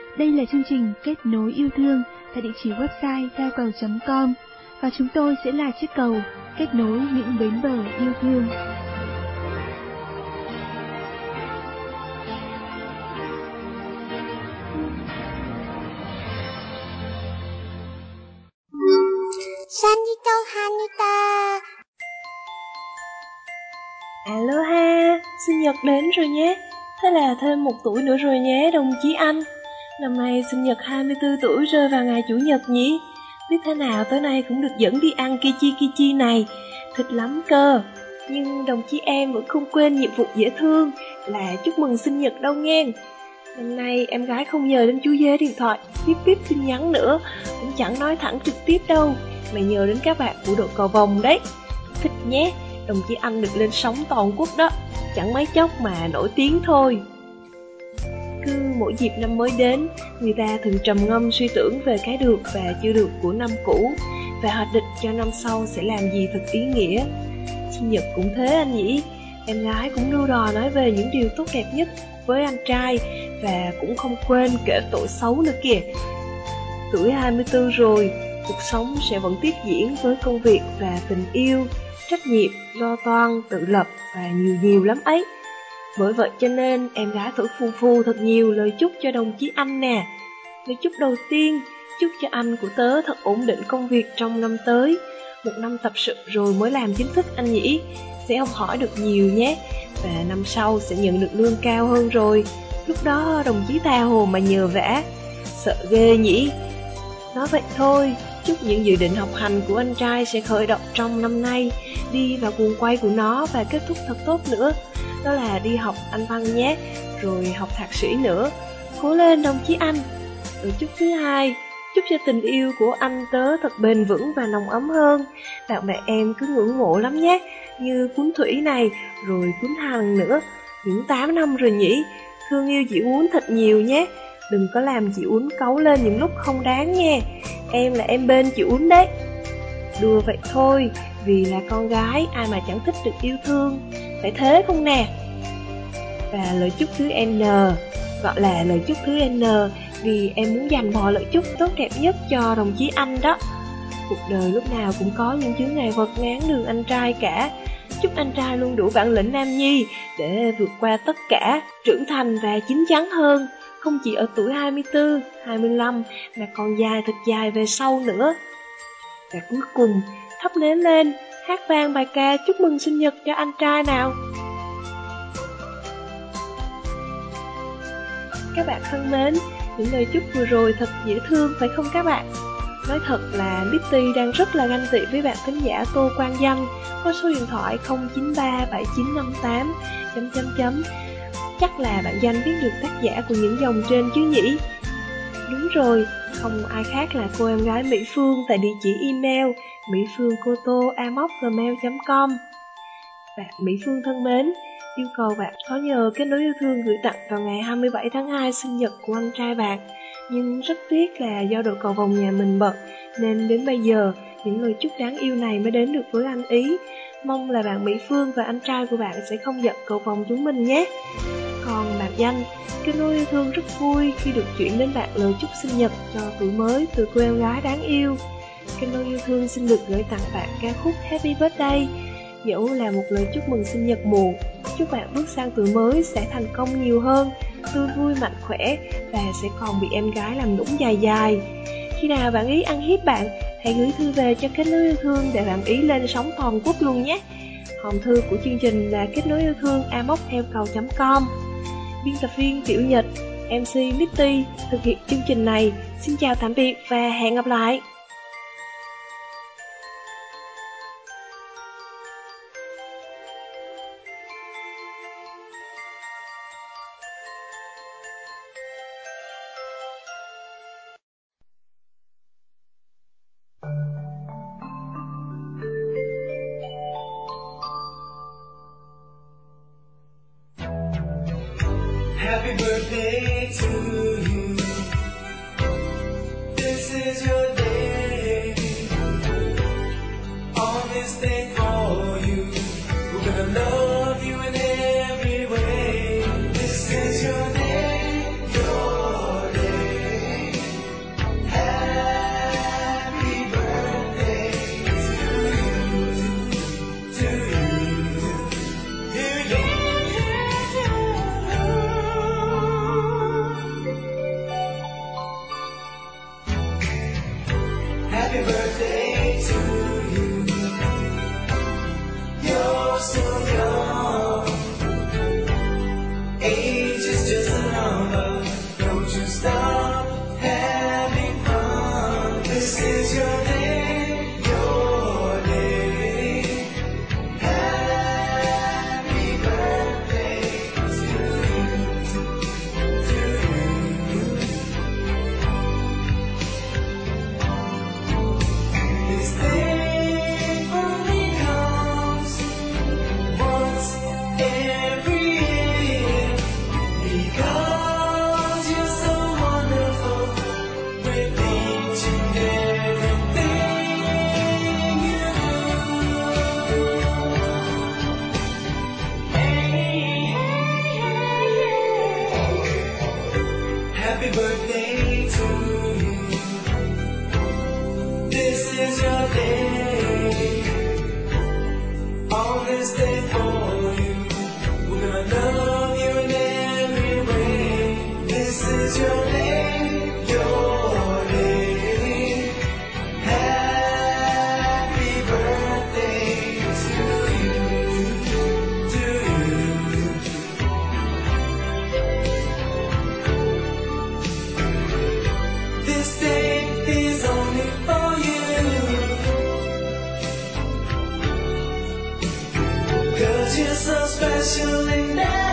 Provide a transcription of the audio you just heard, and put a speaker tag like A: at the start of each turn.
A: Đây là chương trình Kết nối yêu thương tại địa chỉ website giao cầu.com và chúng tôi sẽ là chiếc cầu kết nối những bến bờ yêu thương.
B: Sanito Hanita.
C: Alo ha, sinh nhật đến rồi nhé. Thế là thêm 1 tuổi nữa rồi nhé đồng chí anh. Năm nay sinh nhật 24 tuổi rơi vào ngày Chủ nhật nhỉ? Biết thế nào tối nay cũng được dẫn đi ăn kichi này. Thịt lắm cơ. Nhưng đồng chí em vẫn không quên nhiệm vụ dễ thương là chúc mừng sinh nhật đâu nghe. Năm nay em gái không nhờ đến chú dê điện thoại tiếp tin nhắn nữa, cũng chẳng nói thẳng trực tiếp đâu, mà nhờ đến các bạn của đội cầu vồng đấy. Thích nhé, đồng chí anh được lên sóng toàn quốc đó, chẳng mấy chốc mà nổi tiếng thôi. Cứ mỗi dịp năm mới đến, người ta thường trầm ngâm suy tưởng về cái được và chưa được của năm cũ, và hoạch định cho năm sau sẽ làm gì thật ý nghĩa. Sinh nhật cũng thế anh nhỉ, em gái cũng đua đòi nói về những điều tốt đẹp nhất với anh trai, và cũng không quên kể tội xấu nữa kìa. Tuổi 24 rồi, cuộc sống sẽ vẫn tiếp diễn với công việc và tình yêu, trách nhiệm, lo toan, tự lập và nhiều lắm ấy. Bởi vậy cho nên em gái thổi phù thật nhiều lời chúc cho đồng chí anh nè. Lời chúc đầu tiên, chúc cho anh của tớ thật ổn định công việc trong năm tới. 1 năm tập sự rồi mới làm chính thức anh nhỉ, sẽ học hỏi được nhiều nhé. Và năm sau sẽ nhận được lương cao hơn rồi, lúc đó đồng chí tha hồ mà nhờ vả. Sợ ghê nhỉ. Nói vậy thôi, chúc những dự định học hành của anh trai sẽ khởi động trong năm nay, đi vào guồng quay của nó và kết thúc thật tốt nữa. Đó là đi học Anh văn nhé, rồi học thạc sĩ nữa. Cố lên đồng chí anh. Rồi chúc thứ hai, chúc cho tình yêu của anh tớ thật bền vững và nồng ấm hơn. Bạn bè em cứ ngưỡng mộ lắm nhé, như Cuốn Thủy này, rồi Cuốn Hằng nữa. Những 8 năm rồi nhỉ, thương yêu chị Uốn thật nhiều nhé. Đừng có làm chị Uốn cáu lên những lúc không đáng nha. Em là em bên chị Uốn đấy. Đùa vậy thôi, vì là con gái ai mà chẳng thích được yêu thương, phải thế không nè. Và lời chúc thứ N, gọi là lời chúc thứ N vì em muốn dành mọi lời chúc tốt đẹp nhất cho đồng chí anh đó. Cuộc đời lúc nào cũng có những chướng ngại vật ngáng đường anh trai cả. Chúc anh trai luôn đủ bản lĩnh nam nhi để vượt qua tất cả, trưởng thành và chín chắn hơn, không chỉ ở tuổi 24, 25 mà còn dài thật dài về sau nữa. Và cuối cùng, thắp nến lên, hát vang bài ca chúc mừng sinh nhật cho anh trai nào. Các bạn thân mến, những lời chúc vừa rồi thật dễ thương phải không các bạn? Nói thật là Litty đang rất là ganh tị với bạn thính giả Tô Quang Danh, có số điện thoại 09379588... Chắc là bạn Danh biết được tác giả của những dòng trên chứ nhỉ? Đúng rồi, không ai khác là cô em gái Mỹ Phương tại địa chỉ email mifương.coto@gmail.com. Bạn Mỹ Phương thân mến, yêu cầu bạn có nhờ kết nối yêu thương gửi tặng vào ngày 27 tháng 2 sinh nhật của anh trai bạn. Nhưng rất tiếc là do đội cầu vồng nhà mình bận, nên đến bây giờ những lời chúc đáng yêu này mới đến được với anh ý. Mong là bạn Mỹ Phương và anh trai của bạn sẽ không giận cầu vồng chúng mình nhé. Còn bạn Danh, kết nối yêu thương rất vui khi được chuyển đến bạn lời chúc sinh nhật cho tuổi mới từ cô em gái đáng yêu. Kết nối yêu thương xin được gửi tặng bạn ca khúc Happy Birthday. Dẫu là một lời chúc mừng sinh nhật muộn, chúc bạn bước sang tuổi mới sẽ thành công nhiều hơn, tươi vui mạnh khỏe và sẽ còn bị em gái làm nũng dài. Khi nào bạn ý ăn hiếp bạn, hãy gửi thư về cho kết nối yêu thương để bạn ý lên sóng toàn quốc luôn nhé. Hòm thư của chương trình là kết nối yêu thương amos@theo.com. Biên tập viên Tiểu Nhật, MC Litty thực hiện chương trình này. Xin chào tạm biệt và hẹn gặp lại.
D: Happy birthday to you. This is your day. On this day for you, we're gonna love you in every way. This is your day, your day. Happy birthday to you. This is your day. On this day for you, we're gonna love you in every way. This is your day, your day. Happy birthday to you, to you. This day is only for you, 'cause you're so special and